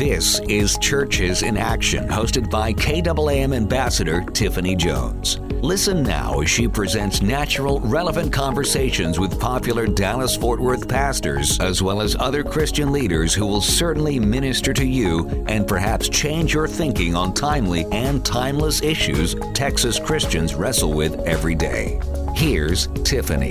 This is Churches in Action, hosted by KAAM Ambassador Tiffany Jones. Listen now as she presents natural, relevant conversations with popular Dallas-Fort Worth pastors, as well as other Christian leaders who will certainly minister to you and perhaps change your thinking on timely and timeless issues Texas Christians wrestle with every day. Here's Tiffany.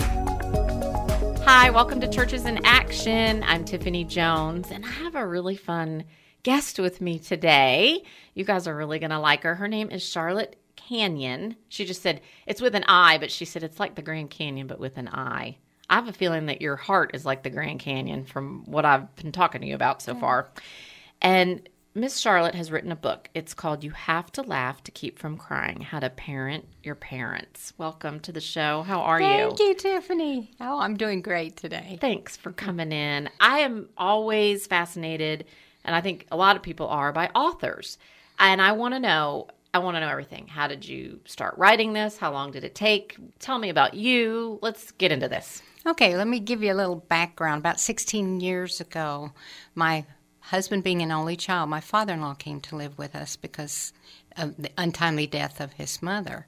Hi, welcome to Churches in Action. I'm Tiffany Jones, and I have a really fun guest with me today. You guys are really going to like her. Her name is Charlotte Canyon. She just said it's with an I, but she said it's like the Grand Canyon, but with an I. I have a feeling that your heart is like the Grand Canyon from what I've been talking to you about so far. And Miss Charlotte has written a book. It's called You Have to Laugh to Keep from Crying, How to Parent Your Parents. Welcome to the show. How are you? Thank you, Tiffany. Oh, I'm doing great today. Thanks for coming in. I am always fascinated, and I think a lot of people are, by authors. And I want to know everything. How did you start writing this? How long did it take? Tell me about you. Let's get into this. Okay, let me give you a little background. About 16 years ago, my husband being an only child, my father-in-law came to live with us because of the untimely death of his mother.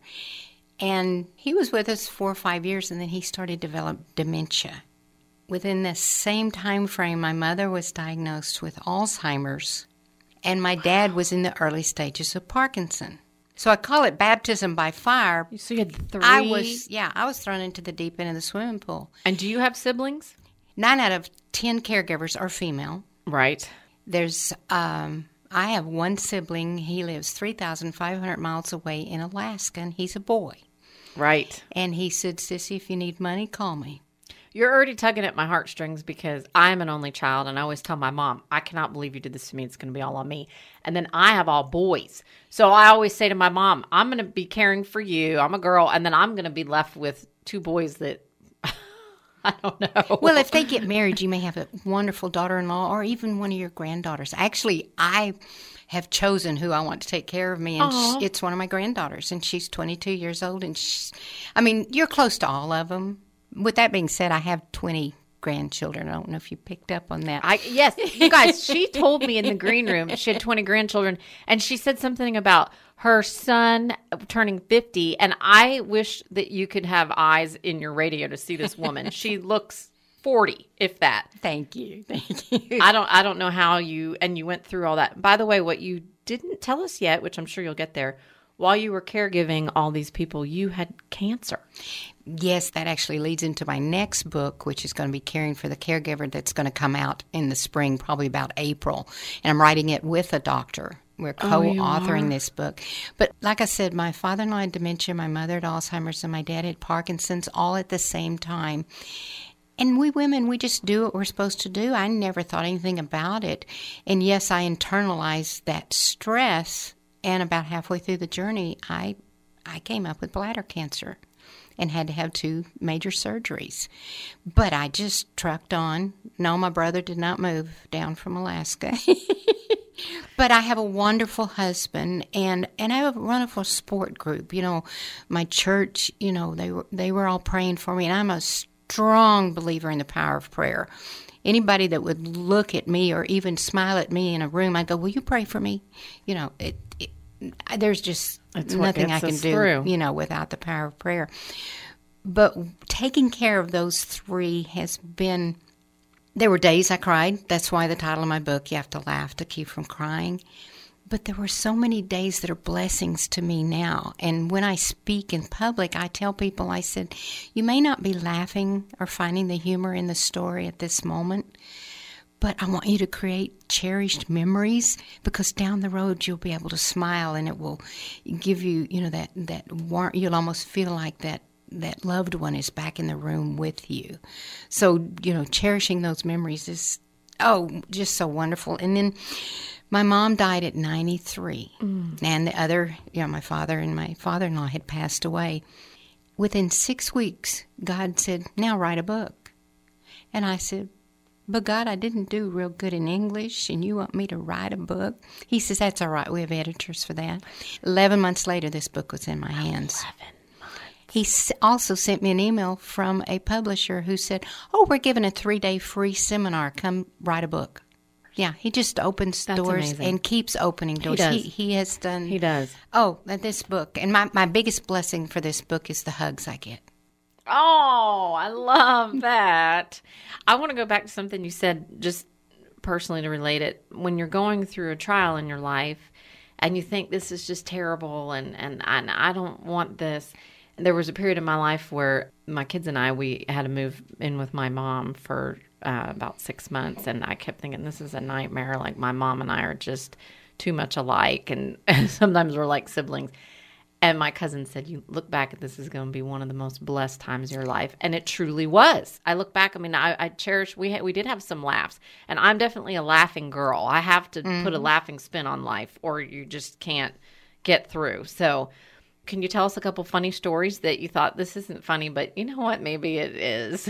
And he was with us 4 or 5 years, and then he started to develop dementia. Within the same time frame, my mother was diagnosed with Alzheimer's, and my dad was in the early stages of Parkinson. So I call it baptism by fire. So you had 3? I was thrown into the deep end of the swimming pool. And do you have siblings? 9 out of 10 caregivers are female. Right. There's, I have one sibling. He lives 3,500 miles away in Alaska, and he's a boy. Right. And he said, Sissy, if you need money, call me. You're already tugging at my heartstrings because I'm an only child, and I always tell my mom, I cannot believe you did this to me. It's going to be all on me. And then I have all boys. So I always say to my mom, I'm going to be caring for you. I'm a girl, and then I'm going to be left with 2 boys that I don't know. Well, if they get married, you may have a wonderful daughter-in-law or even one of your granddaughters. Actually, I have chosen who I want to take care of me, and it's one of my granddaughters, and she's 22 years old. And you're close to all of them. With that being said, I have 20 grandchildren. I don't know if you picked up on that. Yes, you guys, she told me in the green room she had 20 grandchildren, and she said something about her son turning 50, and I wish that you could have eyes in your radio to see this woman. She looks 40, if that. Thank you. I don't know how you went through all that. By the way, what you didn't tell us yet, which I'm sure you'll get there, while you were caregiving all these people, you had cancer. Yes, that actually leads into my next book, which is going to be Caring for the Caregiver, that's going to come out in the spring, probably about April. And I'm writing it with a doctor. We're co-authoring this book. But like I said, my father-in-law had dementia, my mother had Alzheimer's, and my dad had Parkinson's, all at the same time. And we women, we just do what we're supposed to do. I never thought anything about it. And yes, I internalized that stress. And about halfway through the journey, I came up with bladder cancer and had to have 2 major surgeries. But I just trucked on. No, my brother did not move down from Alaska. But I have a wonderful husband, and I have a wonderful support group. You know, my church, they were all praying for me, and I'm a strong believer in the power of prayer. Anybody that would look at me or even smile at me in a room, I'd go, will you pray for me? You know, there's just nothing I can do, without the power of prayer. But taking care of those 3 has been, there were days I cried. That's why the title of my book, You Have to Laugh to Keep from Crying. But there were so many days that are blessings to me now. And when I speak in public, I tell people, I said, you may not be laughing or finding the humor in the story at this moment, but I want you to create cherished memories, because down the road you'll be able to smile, and it will give you, that warmth. You'll almost feel like that loved one is back in the room with you. So, cherishing those memories is, just so wonderful. And then my mom died at 93, and the other, my father and my father-in-law had passed away. Within 6 weeks, God said, now write a book. And I said, but God, I didn't do real good in English, and you want me to write a book? He says, that's all right. We have editors for that. 11 months later, this book was in my hands. 11 months. He also sent me an email from a publisher who said, we're giving a 3-day free seminar. Come write a book. Yeah, he just opens That's doors amazing. and keeps opening doors. does. He has done. He does. Oh, this book. And my biggest blessing for this book is the hugs I get. Oh, I love that. I want to go back to something you said just personally to relate it. When you're going through a trial in your life and you think this is just terrible and I don't want this. There was a period in my life where my kids and we had to move in with my mom for about 6 months. And I kept thinking, this is a nightmare. Like, my mom and I are just too much alike. And sometimes we're like siblings. And my cousin said, you look back at this is going to be one of the most blessed times of your life. And it truly was. I look back, I mean, I cherish, we did have some laughs. And I'm definitely a laughing girl. I have to put a laughing spin on life or you just can't get through. So can you tell us a couple funny stories that you thought, this isn't funny, but you know what, maybe it is?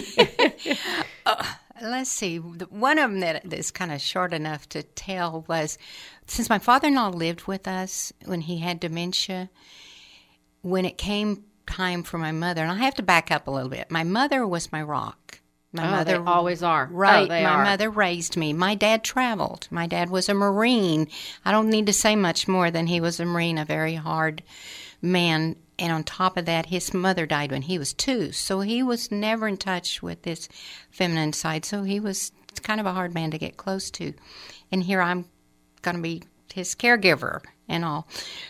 Let's see. One of them that is kind of short enough to tell was, since my father-in-law lived with us when he had dementia, when it came time for my mother, and I have to back up a little bit. My mother was my rock. My mother they always are. Right. They my are. mother raised me. My dad traveled. My dad was a Marine. I don't need to say much more than he was a Marine, a very hard man. And on top of that, his mother died when he was 2. So he was never in touch with his feminine side. So he was kind of a hard man to get close to. And here I'm going to be his caregiver and all.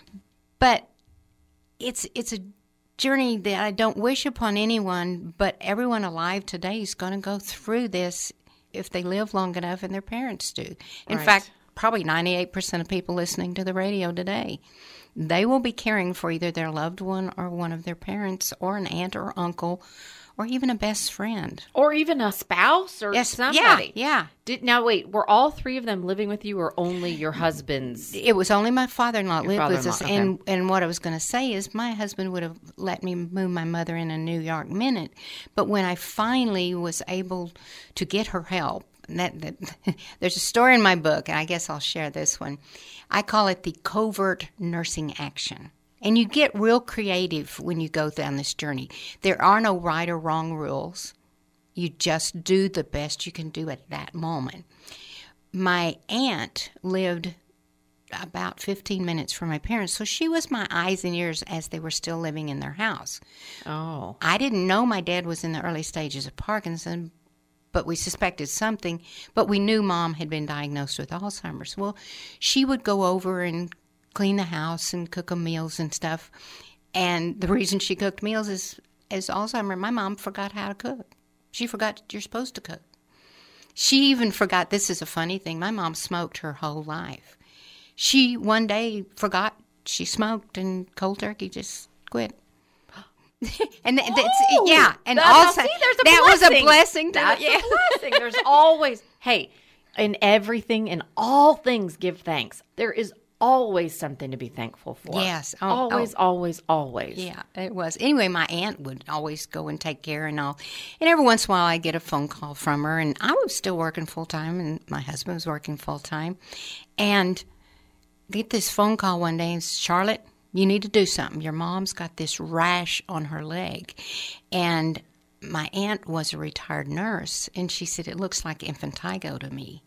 But it's a journey that I don't wish upon anyone, but everyone alive today is going to go through this if they live long enough and their parents do. In Right. fact, probably 98% of people listening to the radio today, they will be caring for either their loved one or one of their parents or an aunt or uncle or even a best friend. Or even a spouse or Yes, somebody. yeah. Now, wait, were all 3 of them living with you or only your husband's? It was only my father-in-law Your lived with us. father-in-law, okay. And what I was going to say is my husband would have let me move my mother in a New York minute. But when I finally was able to get her help, that there's a story in my book, and I guess I'll share this one. I call it the covert nursing action. And you get real creative when you go down this journey. There are no right or wrong rules. You just do the best you can do at that moment. My aunt lived about 15 minutes from my parents, so she was my eyes and ears as they were still living in their house. Oh. I didn't know my dad was in the early stages of Parkinson's, but we suspected something. But we knew Mom had been diagnosed with Alzheimer's. Well, she would go over and clean the house and cook them meals and stuff. And the reason she cooked meals is, as Alzheimer's, my mom forgot how to cook. She forgot you're supposed to cook. She even forgot, this is a funny thing, my mom smoked her whole life. She one day forgot she smoked and cold turkey just quit. And yeah, and also see, there's a that was a blessing. blessing. That's a blessing. There's always, hey, in everything, in all things, give thanks. There is always something to be thankful for. Yes. Always. Yeah, it was. Anyway, my aunt would always go and take care and all. And every once in a while, I'd get a phone call from her, and I was still working full-time, and my husband was working full-time. And get this phone call one day, and Charlotte, you need to do something. Your mom's got this rash on her leg. And my aunt was a retired nurse, and she said, it looks like impetigo to me.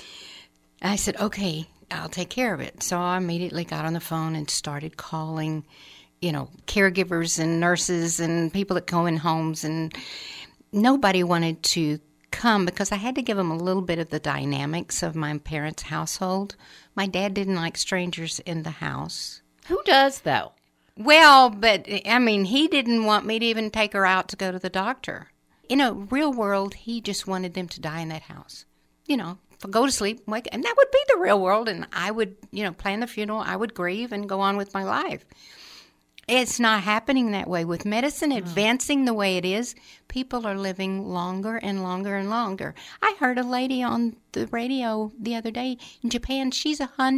I said, okay, I'll take care of it. So I immediately got on the phone and started calling, caregivers and nurses and people that go in homes. And nobody wanted to come because I had to give them a little bit of the dynamics of my parents' household. My dad didn't like strangers in the house. Who does, though? Well, but, he didn't want me to even take her out to go to the doctor. In a real world, he just wanted them to die in that house. Go to sleep, wake, and that would be the real world, and I would, plan the funeral, I would grieve and go on with my life. It's not happening that way. With medicine advancing the way it is, people are living longer and longer and longer. I heard a lady on the radio the other day in Japan, she's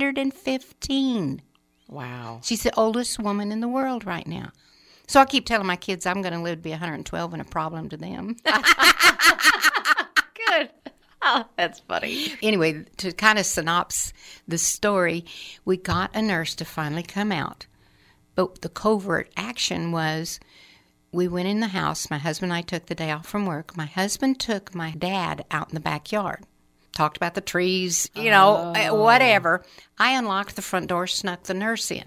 115. Wow. She's the oldest woman in the world right now. So I keep telling my kids I'm going to live to be 112 and a problem to them. Good. Oh, that's funny. Anyway, to kind of synopsis the story, we got a nurse to finally come out. But the covert action was we went in the house. My husband and I took the day off from work. My husband took my dad out in the backyard. talked about the trees, whatever. I unlocked the front door, snuck the nurse in.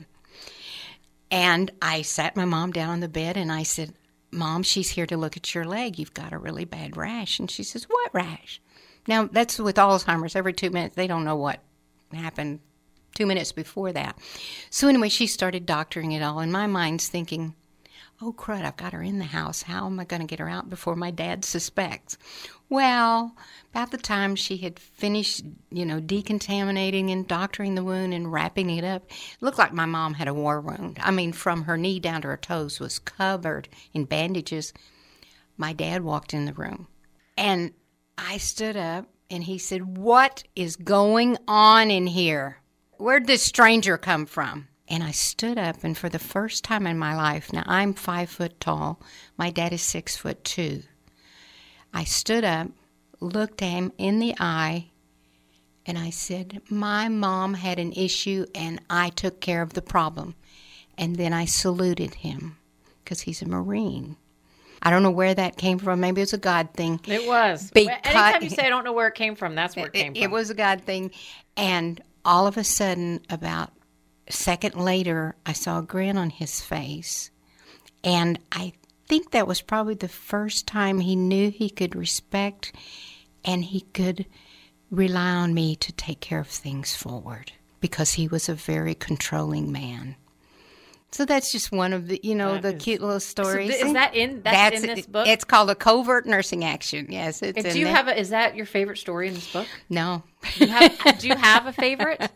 And I sat my mom down on the bed, and I said, Mom, she's here to look at your leg. You've got a really bad rash. And she says, what rash? Now, that's with Alzheimer's. Every 2 minutes, they don't know what happened 2 minutes before that. So anyway, she started doctoring it all. And my mind's thinking, oh, crud, I've got her in the house. How am I going to get her out before my dad suspects? Well, about the time she had finished, decontaminating and doctoring the wound and wrapping it up, it looked like my mom had a war wound. I mean, from her knee down to her toes was covered in bandages. My dad walked in the room, and I stood up, and he said, what is going on in here? Where'd this stranger come from? And I stood up, and for the first time in my life, now I'm 5 foot tall, my dad is 6'2". I stood up, looked at him in the eye, and I said, my mom had an issue, and I took care of the problem. And then I saluted him, because he's a Marine. I don't know where that came from. Maybe it was a God thing. It was. Anytime you say I don't know where it came from, that's where it came from. It was a God thing. And all of a sudden, about a second later, I saw a grin on his face. And I think that was probably the first time he knew he could respect and he could rely on me to take care of things forward, because he was a very controlling man. So that's just one of the, the cute little stories. So is that in this book? It's called A Covert Nursing Action. Yes, it's in there. Is that your favorite story in this book? No. Do you have a favorite?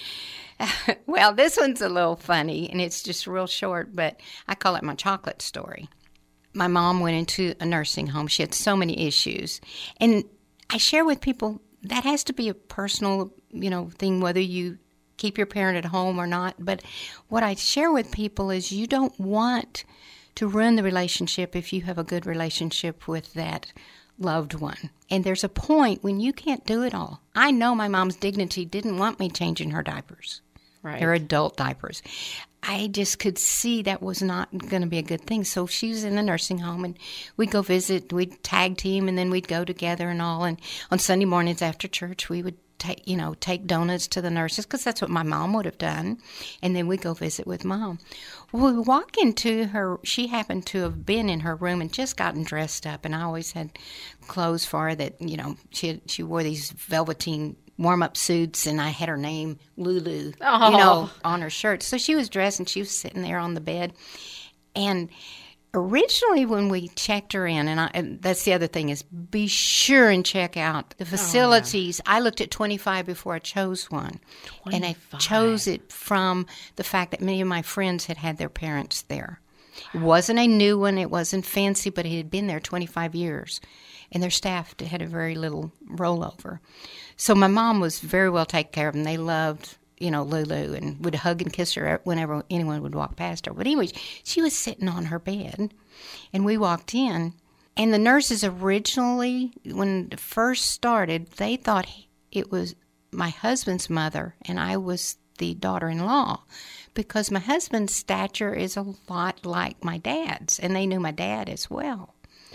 Well, this one's a little funny, and it's just real short, but I call it my chocolate story. My mom went into a nursing home. She had so many issues. And I share with people that has to be a personal, thing, whether you keep your parent at home or not. But what I share with people is you don't want to ruin the relationship if you have a good relationship with that loved one. And there's a point when you can't do it all. I know my mom's dignity didn't want me changing her diapers. Right. They're adult diapers. I just could see that was not going to be a good thing. So she was in a nursing home, and we'd go visit. We'd tag team, and then we'd go together and all. And on Sunday mornings after church, we would take donuts to the nurses, because that's what my mom would have done. And then we'd go visit with Mom. Well, we walk into her. She happened to have been in her room and just gotten dressed up. And I always had clothes for her that, she wore these velveteen warm-up suits, and I had her name, Lulu, on her shirt. So she was dressed, and she was sitting there on the bed. And originally when we checked her in, and that's the other thing, is be sure and check out the facilities. I looked at 25 before I chose one. 25. And I chose it from the fact that many of my friends had their parents there. It wasn't a new one. It wasn't fancy, but it had been there 25 years. And their staff had a very little rollover. So my mom was very well taken care of, and they loved, Lulu, and would hug and kiss her whenever anyone would walk past her. But anyway, she was sitting on her bed, and we walked in. And the nurses originally, when it first started, they thought it was my husband's mother, and I was the daughter-in-law, because my husband's stature is a lot like my dad's, and they knew my dad as well.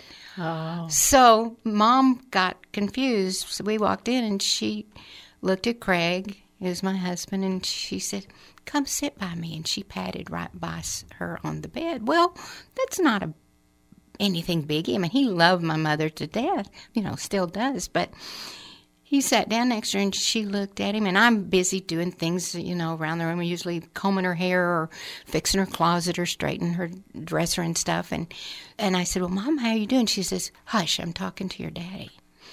Oh. So Mom got confused. So we walked in, and she looked at Craig, who's my husband, and she said, come sit by me. And she patted right by her on the bed. Well, that's not anything big. I mean, he loved my mother to death, still does. But he sat down next to her, and she looked at him, and I'm busy doing things, around the room, usually combing her hair or fixing her closet or straightening her dresser and stuff. And I said, well, Mom, how are you doing? She says, hush, I'm talking to your daddy.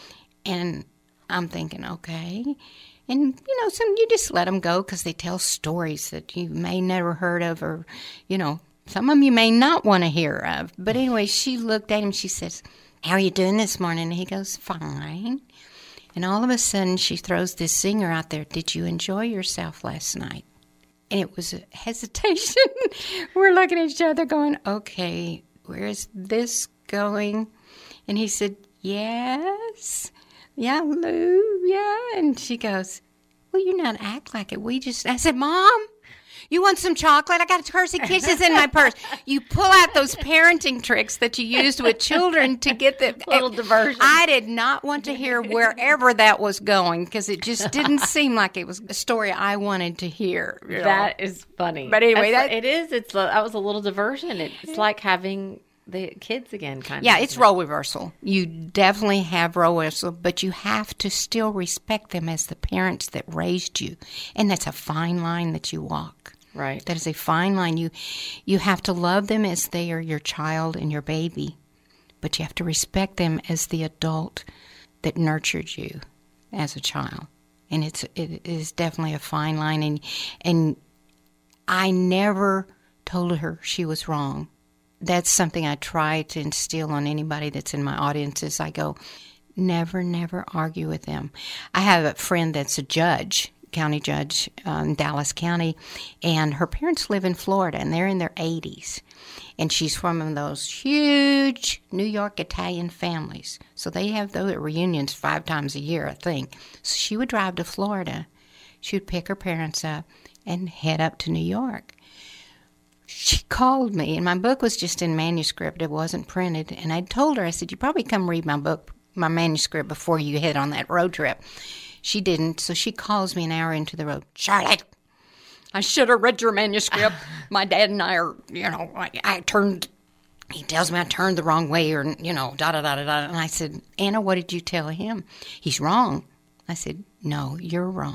And I'm thinking, okay. And, you just let them go, because they tell stories that you may never heard of, or, some of them you may not want to hear of. But anyway, she looked at him, she says, how are you doing this morning? And he goes, fine. And all of a sudden, she throws this zinger out there. Did you enjoy yourself last night? And it was a hesitation. We're looking at each other going, okay, where is this going? And he said, yes. Yeah, Lou, yeah. And she goes, well, you not act like it. I said, Mom, You want some chocolate? I got Hershey Kisses in my purse. You pull out those parenting tricks that you used with children to get the little diversion. I did not want to hear wherever that was going because it just didn't seem like it was a story I wanted to hear. That is funny. But anyway, it is. That was a little diversion. It's like having the kids again, kind of. Yeah, it's role reversal. You definitely have role reversal, but you have to still respect them as the parents that raised you. And that's a fine line that you walk. Right. That is a fine line. You have to love them as they are your child and your baby, but you have to respect them as the adult that nurtured you as a child. And it is definitely a fine line. And I never told her she was wrong. That's something I try to instill on anybody that's in my audiences. I go, never argue with them. I have a friend that's a judge, county judge in Dallas County, and her parents live in Florida, and they're in their 80s. And she's from one of those huge New York Italian families. So they have those reunions 5 times a year, I think. So she would drive to Florida. She would pick her parents up and head up to New York. She called me, and my book was just in manuscript. It wasn't printed. And I told her, I said, you probably come read my book, my manuscript, before you head on that road trip. She didn't, so she calls me an hour into the road. Charlotte, I should have read your manuscript. My dad and I are, he tells me I turned the wrong way or, da-da-da-da-da. And I said, Anna, what did you tell him? He's wrong. I said, no, you're wrong.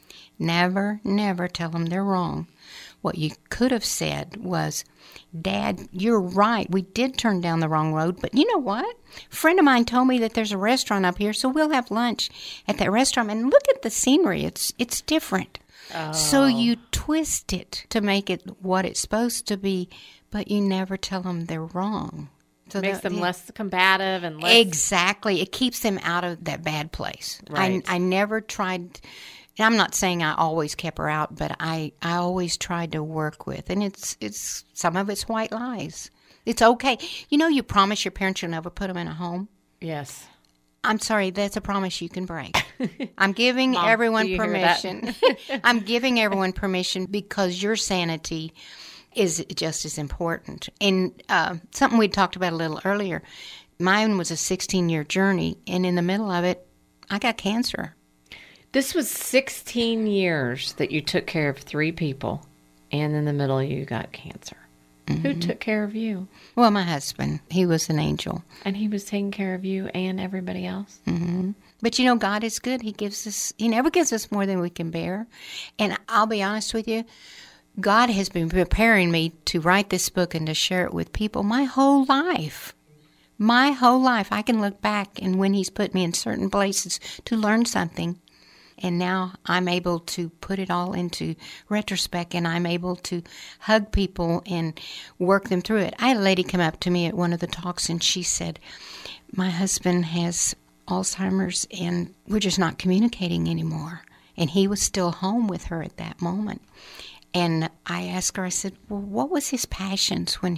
Never tell them they're wrong. What you could have said was, Dad, you're right. We did turn down the wrong road, but you know what? A friend of mine told me that there's a restaurant up here, so we'll have lunch at that restaurant. And look at the scenery. It's different. Oh. So you twist it to make it what it's supposed to be, but you never tell them they're wrong. So it makes them less combative and less... Exactly. It keeps them out of that bad place. Right. I never tried... And I'm not saying I always kept her out, but I always tried to work with. And it's some of it's white lies. It's okay. You promise your parents you'll never put them in a home? Yes. I'm sorry, that's a promise you can break. I'm giving Mom, everyone permission. I'm giving everyone permission because your sanity is just as important. And something we talked about a little earlier, mine was a 16-year journey, and in the middle of it, I got cancer. This was 16 years that you took care of 3 people, and in the middle you got cancer. Mm-hmm. Who took care of you? Well, my husband. He was an angel. And he was taking care of you and everybody else? Mm-hmm. But God is good. He never gives us more than we can bear. And I'll be honest with you, God has been preparing me to write this book and to share it with people my whole life. My whole life. I can look back and when he's put me in certain places to learn something. And now I'm able to put it all into retrospect, and I'm able to hug people and work them through it. I had a lady come up to me at one of the talks, and she said, my husband has Alzheimer's, and we're just not communicating anymore. And he was still home with her at that moment. And I asked her, I said, well, what was his passions when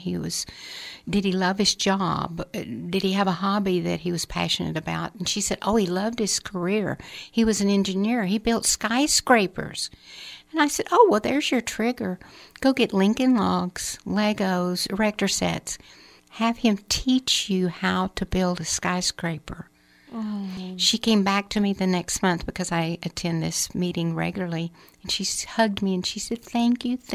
did he love his job? Did he have a hobby that he was passionate about? And she said, he loved his career. He was an engineer. He built skyscrapers. And I said, well, there's your trigger. Go get Lincoln Logs, Legos, erector sets. Have him teach you how to build a skyscraper. Oh. She came back to me the next month because I attend this meeting regularly, and she hugged me and she said, thank you.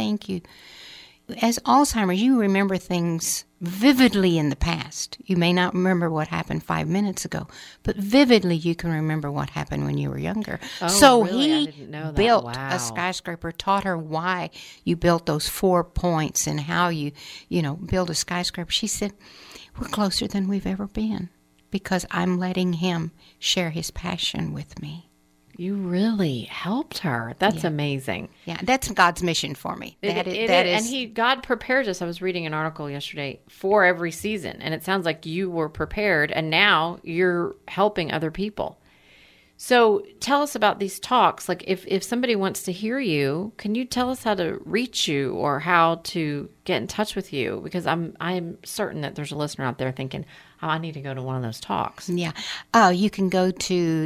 As Alzheimer's, you remember things vividly in the past. You may not remember what happened 5 minutes ago, but vividly you can remember what happened when you were younger. Oh, so really? I he didn't know that. built Wow. a skyscraper, taught her why you built those 4 points and how you build a skyscraper. She said, we're closer than we've ever been. Because I'm letting him share his passion with me. You really helped her. That's amazing. Yeah, that's God's mission for me. That is. And God prepares us. I was reading an article yesterday for every season, and it sounds like you were prepared, and now you're helping other people. So tell us about these talks. Like if somebody wants to hear you, can you tell us how to reach you or how to get in touch with you? Because I'm certain that there's a listener out there thinking, oh, I need to go to one of those talks. Yeah. You can go to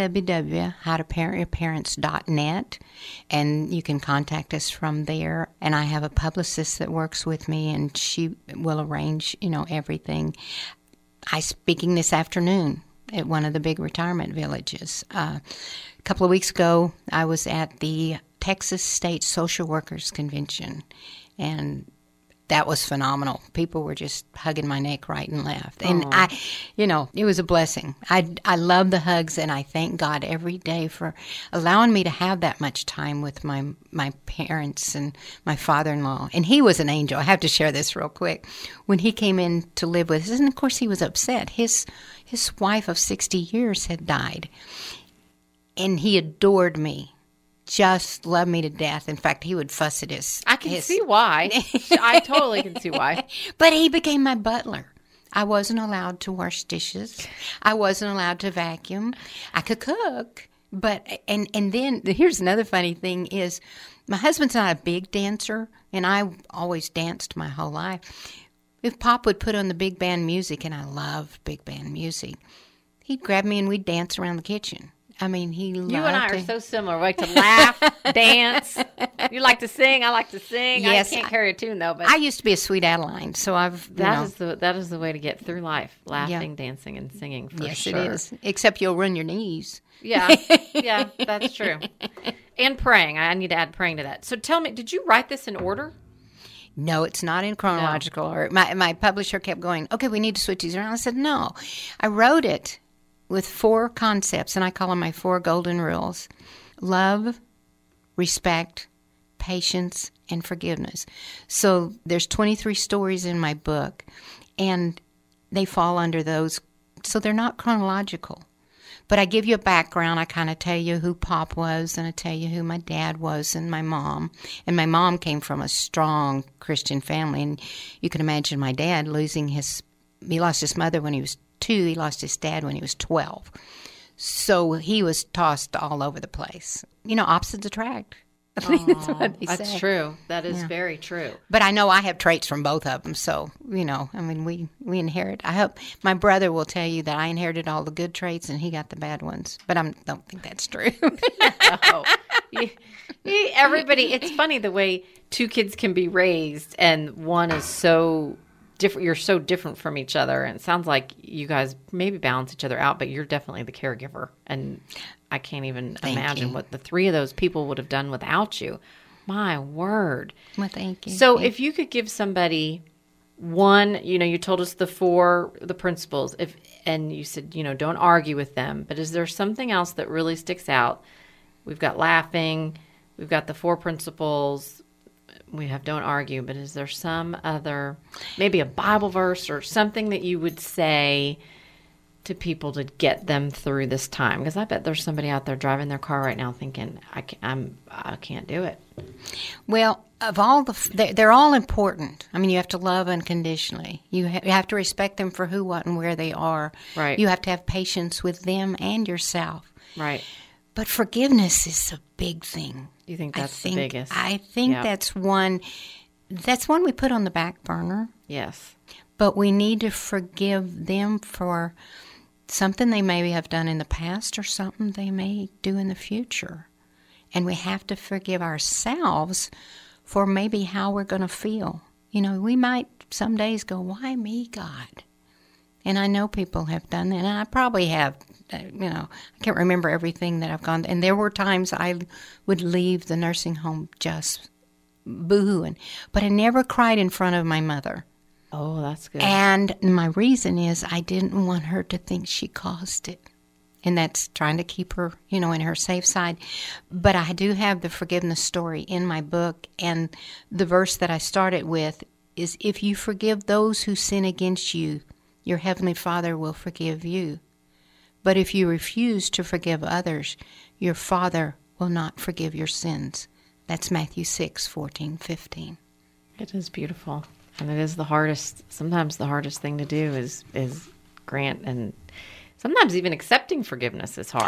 www.howtoparentyourparents.net, and you can contact us from there. And I have a publicist that works with me, and she will arrange, everything. I'm speaking this afternoon at one of the big retirement villages. A couple of weeks ago, I was at the Texas State Social Workers Convention, and that was phenomenal. People were just hugging my neck right and left. And it was a blessing. I love the hugs, and I thank God every day for allowing me to have that much time with my parents and my father-in-law. And he was an angel. I have to share this real quick. When he came in to live with us, and of course he was upset. His wife of 60 years had died, and he adored me. Just loved me to death. In fact, he would fuss at his... I can see why. I totally can see why. But he became my butler. I wasn't allowed to wash dishes. I wasn't allowed to vacuum. I could cook. But, and then, here's another funny thing is, my husband's not a big dancer, and I always danced my whole life. If Pop would put on the big band music, and I love big band music, he'd grab me and we'd dance around the kitchen. I mean, he loved You and I are so similar. We like to laugh, dance. You like to sing. I like to sing. Yes, I can't carry a tune, though. But I used to be a sweet Adeline, so that is the way to get through life, laughing, dancing, and singing, for yes, sure. It is. Except you'll run your knees. Yeah, that's true. And praying. I need to add praying to that. So tell me, did you write this in order? No, it's not in chronological order. My publisher kept going, okay, we need to switch these around. I said, no. I wrote it with 4 concepts, and I call them my 4 golden rules: love, respect, patience, and forgiveness. So there's 23 stories in my book, and they fall under those. So they're not chronological. But I give you a background. I kind of tell you who Pop was, and I tell you who my dad was and my mom. And my mom came from a strong Christian family, and you can imagine my dad he lost his mother when he was 2. He lost his dad when he was 12. So he was tossed all over the place. Opposites attract. That's true. That is very true. But I know I have traits from both of them. So, we inherit. I hope my brother will tell you that I inherited all the good traits and he got the bad ones. But I don't think that's true. No. Everybody, it's funny the way 2 kids can be raised and one is so different. You're so different from each other, and it sounds like you guys maybe balance each other out, but you're definitely the caregiver, and I can't even imagine what the 3 of those people would have done without you. My word. Well, thank you. So if you could give somebody one, you told us the principles, and you said, don't argue with them, but is there something else that really sticks out? We've got laughing, we've got the 4 principles, we have don't argue, but is there some other, maybe a Bible verse or something that you would say to people to get them through this time? Because I bet there's somebody out there driving their car right now thinking, I can't do it. Well, of all they're all important. I mean, you have to love unconditionally. You have to respect them for who, what, and where they are. Right. You have to have patience with them and yourself. Right. But forgiveness is a big thing. You think that's the biggest? I think that's one we put on the back burner. Yes. But we need to forgive them for something they maybe have done in the past or something they may do in the future. And we have to forgive ourselves for maybe how we're going to feel. We might some days go, why me, God? And I know people have done that, and I probably have. I can't remember everything that I've gone. And there were times I would leave the nursing home just boo-hooing. But I never cried in front of my mother. Oh, that's good. And my reason is I didn't want her to think she caused it. And that's trying to keep her, in her safe side. But I do have the forgiveness story in my book. And the verse that I started with is, if you forgive those who sin against you, your heavenly Father will forgive you. But if you refuse to forgive others, your Father will not forgive your sins. That's Matthew 6:14-15. It is beautiful. And it is sometimes the hardest thing to do is grant, and sometimes even accepting forgiveness is hard.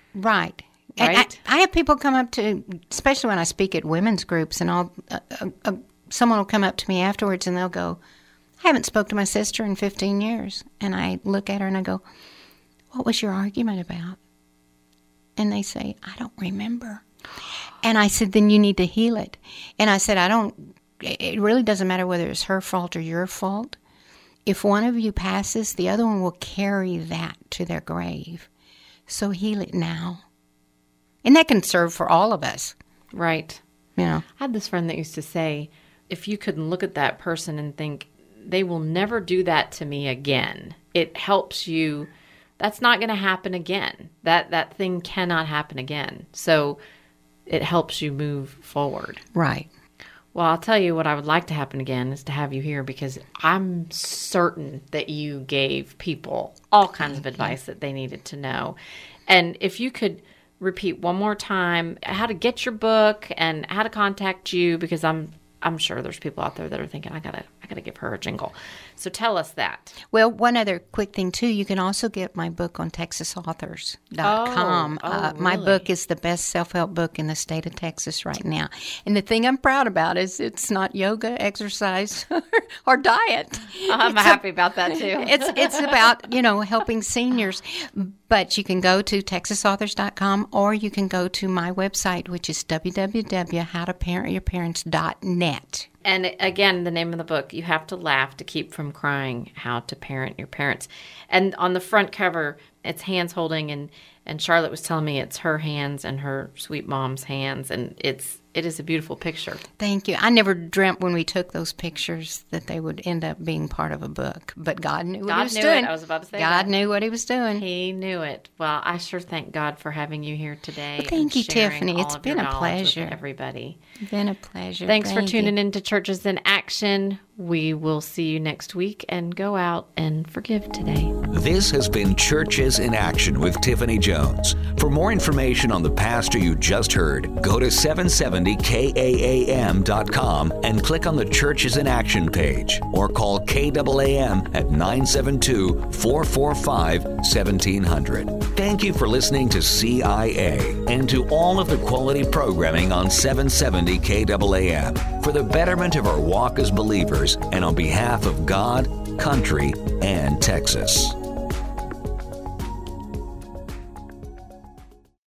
Right. Right? And I have people come up to, especially when I speak at women's groups, and someone will come up to me afterwards and they'll go, I haven't spoke to my sister in 15 years. And I look at her and I go, what was your argument about? And they say, I don't remember. And I said, then you need to heal it. And I said, it really doesn't matter whether it's her fault or your fault. If one of you passes, the other one will carry that to their grave. So heal it now. And that can serve for all of us. Right. You know. I had this friend that used to say, if you could look at that person and think, they will never do that to me again, it helps you. That's not going to happen again. That thing cannot happen again. So it helps you move forward. Right. Well, I'll tell you what I would like to happen again is to have you here, because I'm certain that you gave people all kinds of advice that they needed to know. And if you could repeat one more time how to get your book and how to contact you, because I'm sure there's people out there that are thinking, I gotta give her a jingle. So tell us that. Well, one other quick thing, too. You can also get my book on TexasAuthors.com. Really? My book is the best self-help book in the state of Texas right now. And the thing I'm proud about is it's not yoga, exercise, or diet. I'm happy about that, too. It's about, helping seniors. But you can go to TexasAuthors.com, or you can go to my website, which is www.howtoparentyourparents.net. And again, the name of the book, You Have to Laugh to Keep from Crying, How to Parent Your Parents. And on the front cover, it's hands holding, and Charlotte was telling me it's her hands and her sweet mom's hands, and it is a beautiful picture. Thank you. I never dreamt when we took those pictures that they would end up being part of a book, but God knew what He was doing. I was about to say God knew what He was doing. He knew it. Well, I sure thank God for having you here today. Well, thank you, Tiffany. It's been a pleasure. Everybody. It's been a pleasure. Thanks for tuning in to Churches in Action. We will see you next week, and go out and forgive today. This has been Churches in Action with Tiffany Jones. For more information on the pastor you just heard, go to 770KAAM.com and click on the Churches in Action page, or call KAAM at 972-445-1700. Thank you for listening to CIA and to all of the quality programming on 770 KAAM for the betterment of our walk as believers and on behalf of God, country, and Texas.